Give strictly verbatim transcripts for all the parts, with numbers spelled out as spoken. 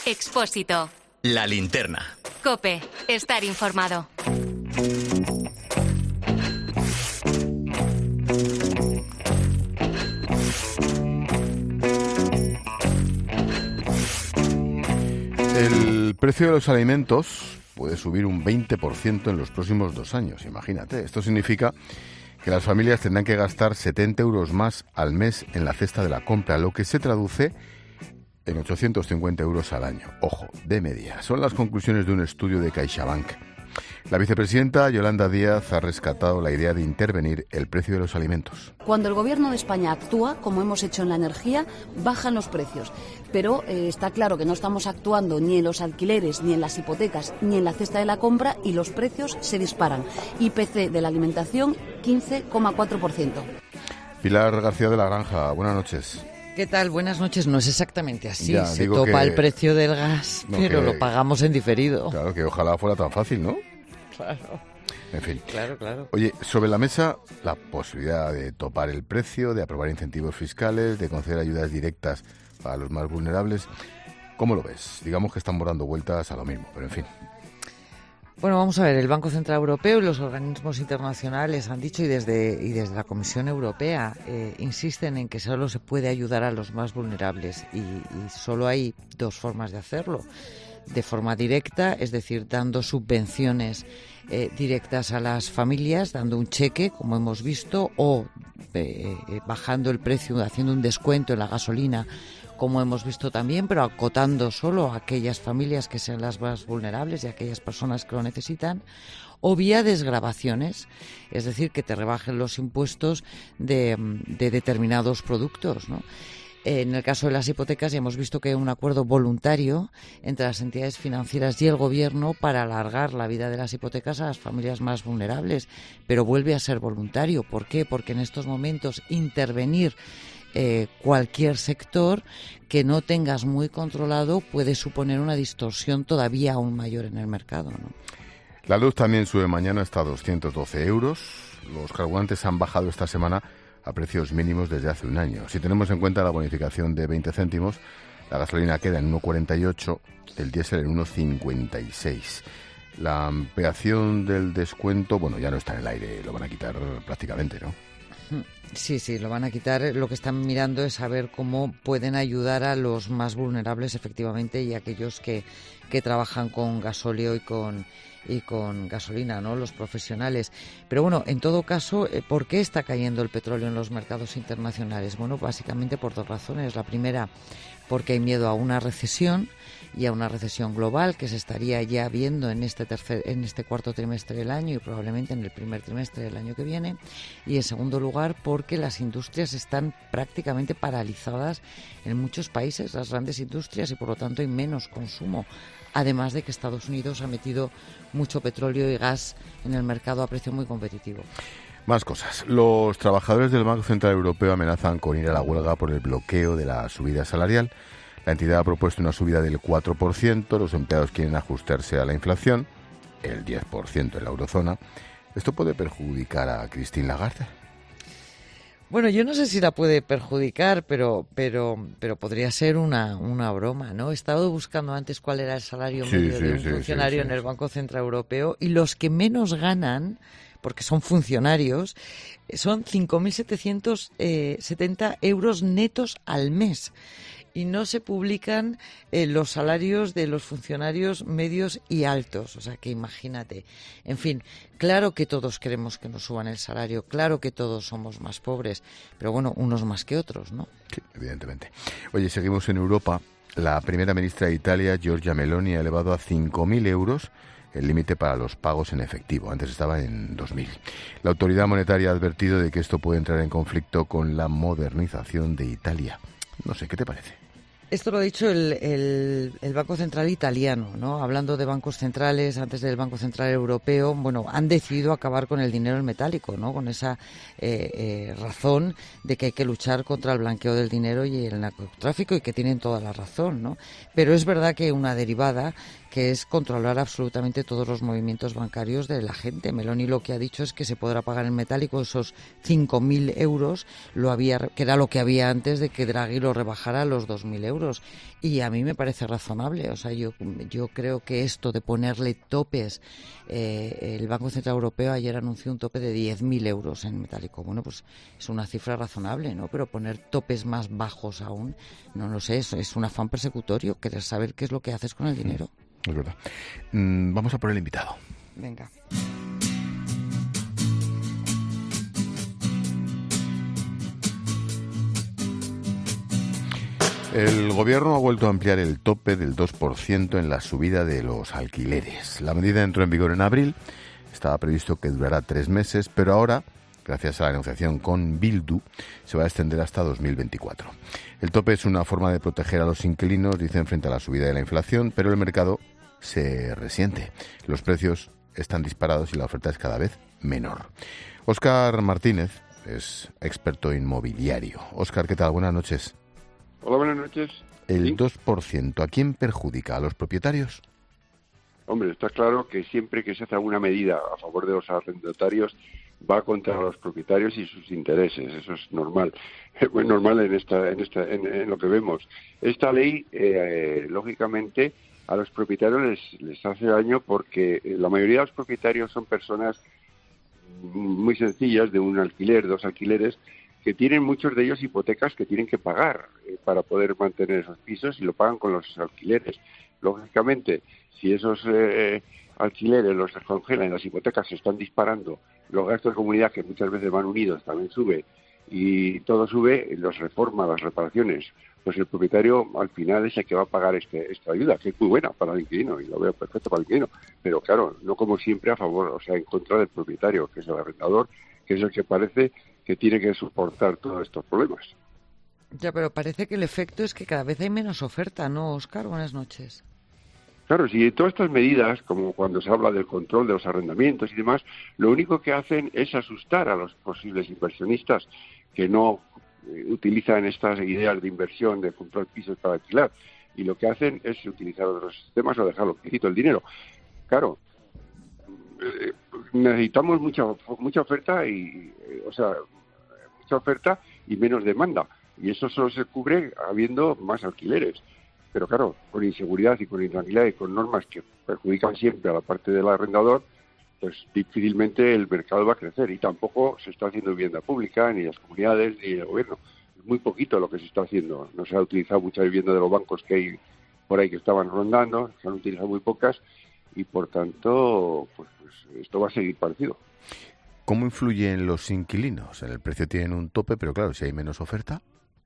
Expósito. La linterna. COPE. Estar informado. El precio de los alimentos puede subir un veinte por ciento en los próximos dos años, imagínate. Esto significa que las familias tendrán que gastar setenta euros más al mes en la cesta de la compra, lo que se traduce en ochocientos cincuenta euros al año. Ojo, de media. Son las conclusiones de un estudio de CaixaBank. La vicepresidenta Yolanda Díaz ha rescatado la idea de intervenir el precio de los alimentos. Cuando el Gobierno de España actúa, como hemos hecho en la energía, bajan los precios. Pero eh, está claro que no estamos actuando ni en los alquileres, ni en las hipotecas, ni en la cesta de la compra y los precios se disparan. I P C de la alimentación, quince coma cuatro por ciento. Pilar García de la Granja, buenas noches. ¿Qué tal? Buenas noches. No es exactamente así. Ya, se topa que, el precio del gas, no, pero que, lo pagamos en diferido. Claro, que ojalá fuera tan fácil, ¿no? Claro. En fin. Claro, claro. Oye, sobre la mesa, la posibilidad de topar el precio, de aprobar incentivos fiscales, de conceder ayudas directas para los más vulnerables. ¿Cómo lo ves? Digamos que estamos dando vueltas a lo mismo, pero en fin. Bueno, vamos a ver, el Banco Central Europeo y los organismos internacionales han dicho, y desde y desde la Comisión Europea eh, insisten en que solo se puede ayudar a los más vulnerables y, y solo hay dos formas de hacerlo. De forma directa, es decir, dando subvenciones eh, directas a las familias, dando un cheque, como hemos visto, o eh, bajando el precio, haciendo un descuento en la gasolina, como hemos visto también, pero acotando solo a aquellas familias que sean las más vulnerables y a aquellas personas que lo necesitan, o vía desgravaciones, es decir, que te rebajen los impuestos de, de determinados productos, ¿no? En el caso de las hipotecas ya hemos visto que hay un acuerdo voluntario entre las entidades financieras y el Gobierno para alargar la vida de las hipotecas a las familias más vulnerables, pero vuelve a ser voluntario. ¿Por qué? Porque en estos momentos intervenir eh, cualquier sector que no tengas muy controlado puede suponer una distorsión todavía aún mayor en el mercado, ¿no? La luz también sube mañana hasta doscientos doce euros. Los carburantes han bajado esta semana a precios mínimos desde hace un año. Si tenemos en cuenta la bonificación de veinte céntimos, la gasolina queda en uno cuarenta y ocho, el diésel en uno cincuenta y seis. La ampliación del descuento, bueno, ya no está en el aire, lo van a quitar prácticamente, ¿no? Sí, sí, lo van a quitar. Lo que están mirando es saber cómo pueden ayudar a los más vulnerables, efectivamente, y a aquellos que, que trabajan con gasóleo y con y con gasolina, ¿no? Los profesionales. Pero bueno, en todo caso, ¿por qué está cayendo el petróleo en los mercados internacionales? Bueno, básicamente por dos razones. La primera, porque hay miedo a una recesión y a una recesión global que se estaría ya viendo en este tercer, en este cuarto trimestre del año y probablemente en el primer trimestre del año que viene. Y en segundo lugar, porque las industrias están prácticamente paralizadas en muchos países, las grandes industrias, y por lo tanto hay menos consumo. Además de que Estados Unidos ha metido mucho petróleo y gas en el mercado a precio muy competitivo. Más cosas. Los trabajadores del Banco Central Europeo amenazan con ir a la huelga por el bloqueo de la subida salarial. La entidad ha propuesto una subida del cuatro por ciento. Los empleados quieren ajustarse a la inflación, el diez por ciento en la eurozona. ¿Esto puede perjudicar a Christine Lagarde? Bueno, yo no sé si la puede perjudicar, pero pero pero podría ser una una broma, ¿no? He estado buscando antes cuál era el salario sí, medio sí, de un sí, funcionario sí, sí, en el sí. Banco Central Europeo, y los que menos ganan, porque son funcionarios, son cinco mil setecientos setenta euros netos al mes. Y no se publican eh, los salarios de los funcionarios medios y altos. O sea, que imagínate. En fin, claro que todos queremos que nos suban el salario, claro que todos somos más pobres, pero bueno, unos más que otros, ¿no? Sí, evidentemente. Oye, seguimos en Europa. La primera ministra de Italia, Giorgia Meloni, ha elevado a cinco mil euros el límite para los pagos en efectivo. Antes estaba en dos mil. La autoridad monetaria ha advertido de que esto puede entrar en conflicto con la modernización de Italia. No sé, ¿qué te parece? Esto lo ha dicho el, el, el Banco Central italiano, ¿no? Hablando de bancos centrales, antes del Banco Central Europeo, bueno, han decidido acabar con el dinero en metálico, ¿no? Con esa eh, eh, razón de que hay que luchar contra el blanqueo del dinero y el narcotráfico, y que tienen toda la razón, ¿no? Pero es verdad que una derivada que es controlar absolutamente todos los movimientos bancarios de la gente. Meloni lo que ha dicho es que se podrá pagar en metálico esos cinco mil euros, lo había, que era lo que había antes de que Draghi lo rebajara a los dos mil euros. euros. Y a mí me parece razonable. O sea, yo, yo creo que esto de ponerle topes, eh, el Banco Central Europeo ayer anunció un tope de diez mil euros en metálico. Bueno, pues es una cifra razonable, ¿no? Pero poner topes más bajos aún, no lo sé, es, es un afán persecutorio, querer saber qué es lo que haces con el dinero. Es verdad. Mm, vamos a por el invitado. Venga. El Gobierno ha vuelto a ampliar el tope del dos por ciento en la subida de los alquileres. La medida entró en vigor en abril, estaba previsto que durará tres meses, pero ahora, gracias a la negociación con Bildu, se va a extender hasta dos mil veinticuatro. El tope es una forma de proteger a los inquilinos, dicen, frente a la subida de la inflación, pero el mercado se resiente. Los precios están disparados y la oferta es cada vez menor. Óscar Martínez es experto inmobiliario. Óscar, ¿qué tal? Buenas noches. Hola, buenas noches. ¿El ¿Sí? dos por ciento a quién perjudica? ¿A los propietarios? Hombre, está claro que siempre que se hace alguna medida a favor de los arrendatarios va contra los propietarios y sus intereses. Eso es normal. Es muy normal en esta, en esta, en, en lo que vemos. Esta ley, eh, lógicamente, a los propietarios les, les hace daño porque la mayoría de los propietarios son personas muy sencillas, de un alquiler, dos alquileres, que tienen muchos de ellos hipotecas que tienen que pagar eh, para poder mantener esos pisos y lo pagan con los alquileres. Lógicamente, si esos eh, alquileres los congelan y las hipotecas se están disparando, los gastos de comunidad, que muchas veces van unidos, también sube, y todo sube, los reformas, las reparaciones, pues el propietario al final es el que va a pagar este, esta ayuda, que es muy buena para el inquilino, y lo veo perfecto para el inquilino, pero claro, no como siempre a favor, o sea, en contra del propietario, que es el arrendador, que es el que parece que tiene que soportar todos estos problemas. Ya, pero parece que el efecto es que cada vez hay menos oferta, ¿no, Óscar? Buenas noches. Claro, si todas estas medidas, como cuando se habla del control de los arrendamientos y demás, lo único que hacen es asustar a los posibles inversionistas que no eh, utilizan estas ideas de inversión, de comprar pisos para alquilar, y lo que hacen es utilizar otros sistemas o dejarlo quieto el dinero. Claro, eh, necesitamos mucha mucha oferta y, eh, o sea, mucha oferta y menos demanda, y eso solo se cubre habiendo más alquileres. Pero claro, con inseguridad y con intranquilidad y con normas que perjudican siempre a la parte del arrendador, pues difícilmente el mercado va a crecer. Y tampoco se está haciendo vivienda pública, ni las comunidades, ni el gobierno. Es muy poquito lo que se está haciendo. No se ha utilizado mucha vivienda de los bancos que hay por ahí que estaban rondando, se han utilizado muy pocas, y por tanto, pues, pues esto va a seguir parecido. ¿Cómo influyen los inquilinos? En el precio tienen un tope, pero claro, si hay menos oferta.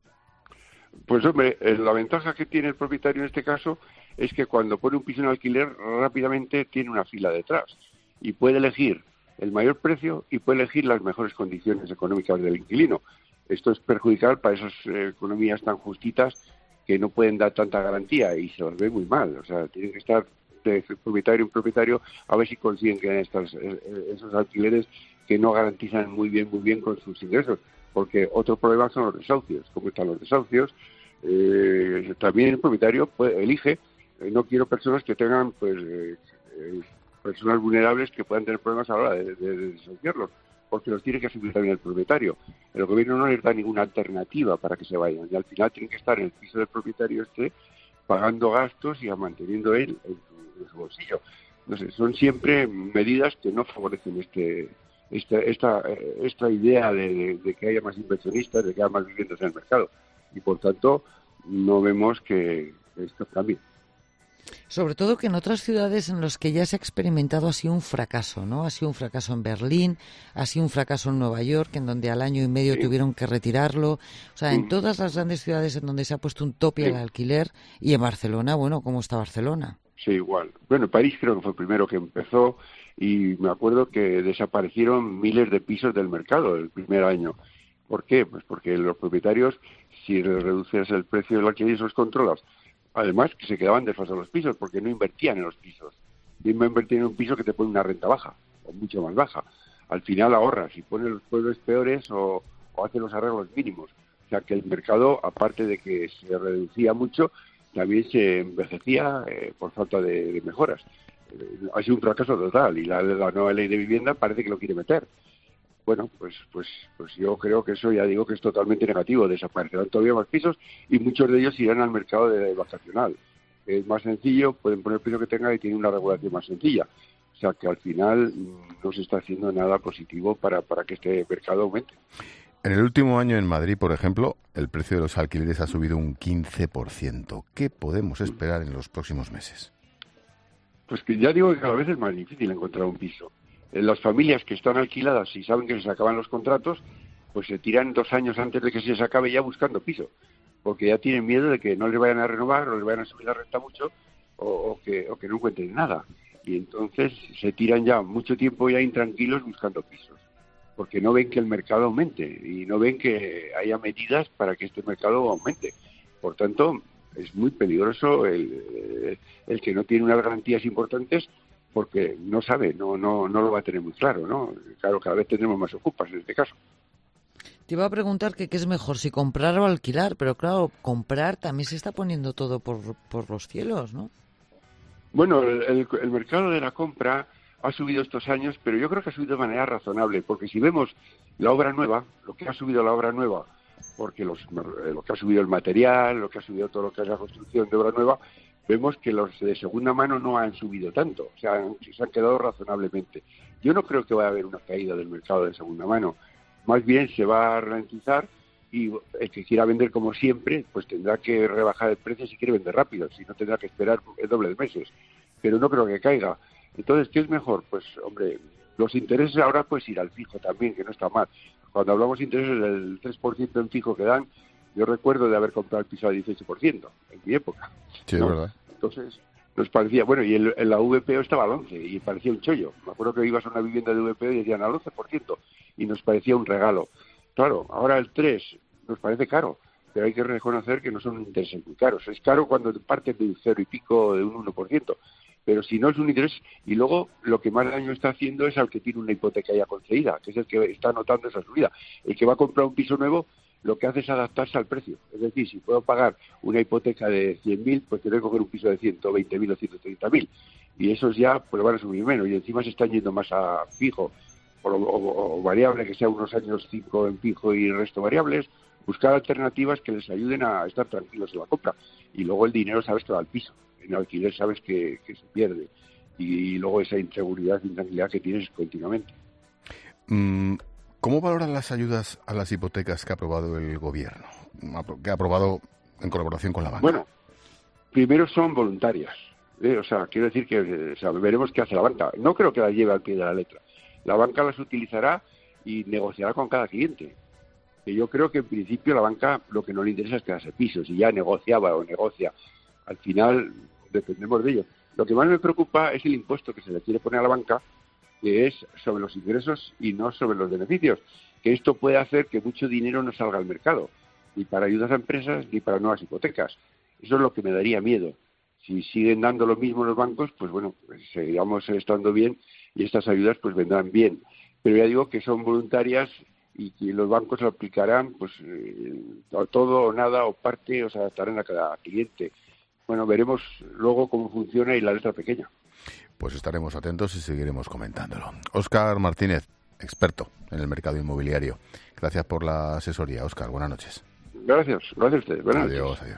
Pues hombre, la ventaja que tiene el propietario en este caso es que cuando pone un piso en alquiler rápidamente tiene una fila detrás y puede elegir el mayor precio y puede elegir las mejores condiciones económicas del inquilino. Esto es perjudicial para esas eh, economías tan justitas que no pueden dar tanta garantía y se los ve muy mal. O sea, tienen que estar de propietario en propietario a ver si consiguen que estas, esos alquileres que no garantizan muy bien, muy bien con sus ingresos. Porque otro problema son los desahucios. ¿Cómo están los desahucios? Eh, también el propietario puede, elige, eh, no quiero personas que tengan, pues, eh, eh, personas vulnerables que puedan tener problemas a la hora de, de, de desahuciarlos, porque los tiene que asumir también el propietario. El gobierno no les da ninguna alternativa para que se vayan, y al final tienen que estar en el piso del propietario este, pagando gastos y manteniendo él en su, en su bolsillo. No sé, son siempre medidas que no favorecen este Esta, esta, esta idea de, de, de que haya más inversionistas, de que haya más viviendas en el mercado. Y por tanto, no vemos que esto cambie. Sobre todo que en otras ciudades en las que ya se ha experimentado ha sido un fracaso, ¿no? Ha sido un fracaso en Berlín, ha sido un fracaso en Nueva York, en donde al año y medio sí. tuvieron que retirarlo. O sea, en todas las grandes ciudades en donde se ha puesto un tope sí. al alquiler, y en Barcelona, bueno, ¿cómo está Barcelona? Sí, igual. Bueno, París creo que fue el primero que empezó, y me acuerdo que desaparecieron miles de pisos del mercado el primer año. ¿Por qué? Pues porque los propietarios, si reduces el precio del alquiler y los controlas, además que se quedaban desfasados los pisos porque no invertían en los pisos. Bien va a invertir en un piso que te pone una renta baja, o mucho más baja. Al final ahorras y pones los pueblos peores o, o haces los arreglos mínimos. O sea que el mercado, aparte de que se reducía mucho, también se envejecía eh, por falta de, de mejoras. Eh, ha sido un fracaso total y la, la nueva ley de vivienda parece que lo quiere meter. bueno, pues, pues, pues yo creo que eso ya digo que es totalmente negativo. Desaparecerán todavía más pisos y muchos de ellos irán al mercado de vacacional. Es más sencillo, pueden poner el precio que tengan y tienen una regulación más sencilla. O sea que al final no se está haciendo nada positivo para, para que este mercado aumente. En el último año en Madrid, por ejemplo, el precio de los alquileres ha subido un quince por ciento. ¿Qué podemos esperar en los próximos meses? Pues que ya digo que cada vez es más difícil encontrar un piso. Las familias que están alquiladas y saben que se acaban los contratos, pues se tiran dos años antes de que se les acabe ya buscando piso, porque ya tienen miedo de que no les vayan a renovar o les vayan a subir la renta mucho o, o, que, o que no encuentren nada. Y entonces se tiran ya mucho tiempo ya intranquilos buscando pisos, porque no ven que el mercado aumente y no ven que haya medidas para que este mercado aumente. Por tanto, es muy peligroso el, el que no tiene unas garantías importantes, porque no sabe, no no no lo va a tener muy claro, ¿no? Claro, cada vez tendremos más ocupas en este caso. Te iba a preguntar que qué es mejor, si comprar o alquilar, pero claro, comprar también se está poniendo todo por, por los cielos, ¿no? Bueno, el, el, el mercado de la compra ha subido estos años, pero yo creo que ha subido de manera razonable, porque si vemos la obra nueva, lo que ha subido la obra nueva, porque los, lo que ha subido el material, lo que ha subido todo lo que es la construcción de obra nueva, vemos que los de segunda mano no han subido tanto, o sea, se han quedado razonablemente. Yo no creo que vaya a haber una caída del mercado de segunda mano, más bien se va a ralentizar y el que quiera vender como siempre, pues tendrá que rebajar el precio si quiere vender rápido, si no tendrá que esperar el doble de meses, pero no creo que caiga. Entonces, ¿qué es mejor? Pues, hombre, los intereses ahora pues ir al fijo también, que no está mal. Cuando hablamos de intereses del tres por ciento en fijo que dan, yo recuerdo de haber comprado el piso al dieciocho por ciento en mi época. Sí, ¿no? es verdad. Entonces, nos parecía, bueno, y el, en la V P O estaba al once por ciento y parecía un chollo. Me acuerdo que ibas a una vivienda de V P O y decían al once por ciento y nos parecía un regalo. Claro, ahora el tres nos parece caro, pero hay que reconocer que no son intereses muy caros. Es caro cuando partes de un cero y pico, de un uno por ciento. Pero si no es un interés, y luego lo que más daño está haciendo es al que tiene una hipoteca ya concedida, que es el que está notando esa subida. El que va a comprar un piso nuevo, lo que hace es adaptarse al precio. Es decir, si puedo pagar una hipoteca de cien mil, pues tengo que coger un piso de ciento veinte mil o ciento treinta mil. Y esos ya pues van a subir menos, y encima se están yendo más a fijo, o, o, o variable, que sea unos años cinco en fijo y el resto variables. Buscar alternativas que les ayuden a estar tranquilos en la compra. Y luego el dinero, sabes, que va al piso. En alquiler sabes que, que se pierde. Y, y luego esa inseguridad e intranquilidad que tienes continuamente. ¿Cómo valoran las ayudas a las hipotecas que ha aprobado el gobierno? Que ha aprobado en colaboración con la banca. Bueno, primero son voluntarias. ¿eh? O sea, quiero decir que o sea, veremos qué hace la banca. No creo que las lleve al pie de la letra. La banca las utilizará y negociará con cada cliente. Que yo creo que en principio la banca lo que no le interesa es quedarse pisos, y ya negociaba o negocia. Al final dependemos de ello. Lo que más me preocupa es el impuesto que se le quiere poner a la banca, que es sobre los ingresos y no sobre los beneficios. Que esto puede hacer que mucho dinero no salga al mercado, ni para ayudas a empresas ni para nuevas hipotecas. Eso es lo que me daría miedo. Si siguen dando lo mismo los bancos, pues bueno, pues seguiremos estando bien y estas ayudas pues vendrán bien. Pero ya digo que son voluntarias y que los bancos lo aplicarán pues eh, todo o nada o parte, o sea, adaptarán a cada cliente. Bueno, veremos luego cómo funciona y la letra pequeña. Pues estaremos atentos y seguiremos comentándolo. Óscar Martínez, experto en el mercado inmobiliario. Gracias por la asesoría, Óscar. Buenas noches. Gracias, gracias a ustedes. Buenas adiós, noches. Adiós.